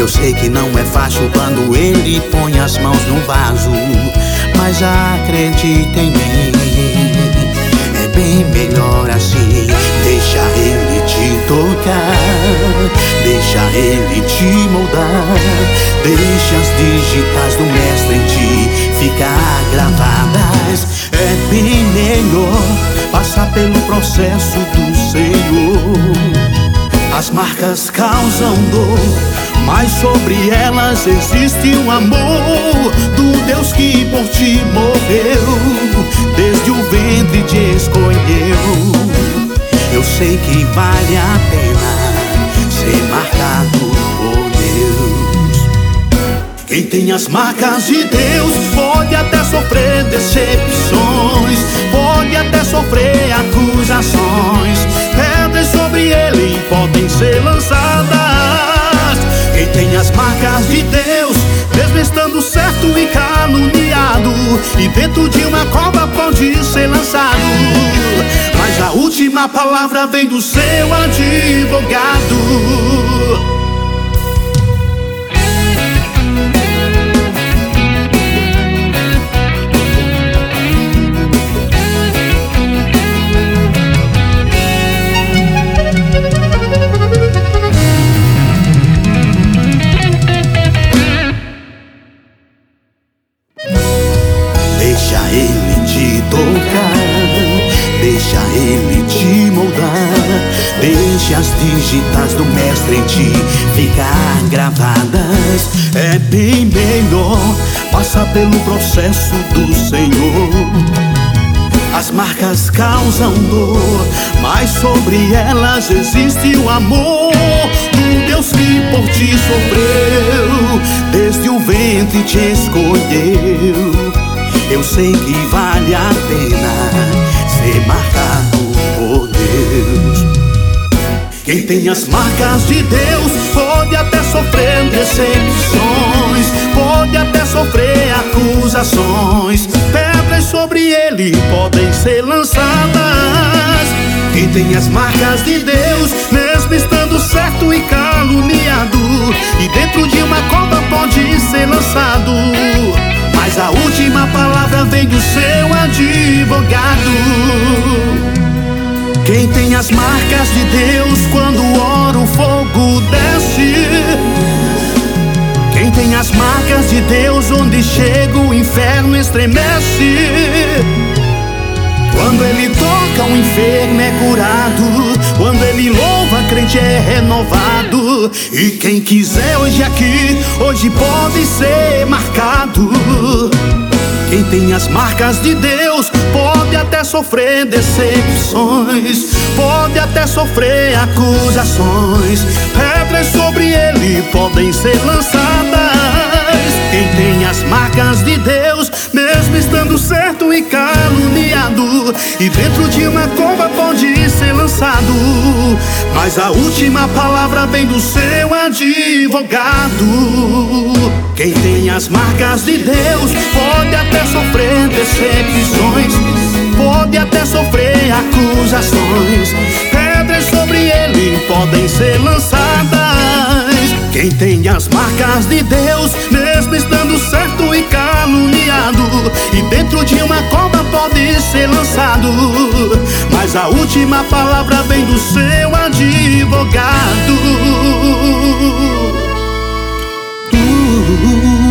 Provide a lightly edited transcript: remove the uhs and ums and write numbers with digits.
Eu sei que não é fácil quando ele põe as mãos no vaso, mas acredita em mim, é bem melhor assim. Deixa ele te tocar, deixa ele te moldar, deixa as digitais do mestre em ti ficar gravadas. É bem melhor passar pelo processo do Senhor. As marcas causam dor, mas sobre elas existe o amor do Deus que por ti morreu, desde o ventre te escolheu. Eu sei que vale a pena ser marcado por Deus. Quem tem as marcas de Deus pode até sofrer decepções, pode até sofrer acusações, pedras sobre ele podem ser lançadas. Quem tem as marcas de Deus, mesmo estando certo e caluniado, e dentro de uma cova pode ser lançado, mas a última palavra vem do seu advogado. Deixa ele te tocar, deixa ele te moldar, deixa as digitais do mestre em ti ficar gravadas. É bem melhor passar pelo processo do Senhor. As marcas causam dor, mas sobre elas existe o amor do Deus que por ti sofreu, desde o ventre te escolheu. Eu sei que vale a pena ser marcado por Deus. Quem tem as marcas de Deus pode até sofrer decepções, pode até sofrer acusações, pedras sobre ele podem ser lançadas. Quem tem as marcas de Deus, mesmo estando certo e caluniado, e dentro de uma cova pode ser lançado, mas a última palavra vem do seu advogado. Quem tem as marcas de Deus, quando ora o fogo desce. Quem tem as marcas de Deus, onde chega o inferno estremece. Quando ele toca, o enfermo é curado, quando ele louva, crente é renovado. E quem quiser hoje aqui, hoje pode ser marcado. Quem tem as marcas de Deus pode até sofrer decepções, pode até sofrer acusações, pedras sobre ele podem ser lançadas. Quem tem as marcas de Deus, mesmo estando certo e caluniado, e dentro de uma cova pode ser lançado, mas a última palavra vem do seu advogado. Quem tem as marcas de Deus pode até sofrer decepções, pode até sofrer acusações, pedras sobre ele podem ser lançadas. Quem tem as marcas de Deus, mesmo estando certo e caluniado, e dentro de uma cova pode ser lançado, mas a última palavra vem do seu advogado.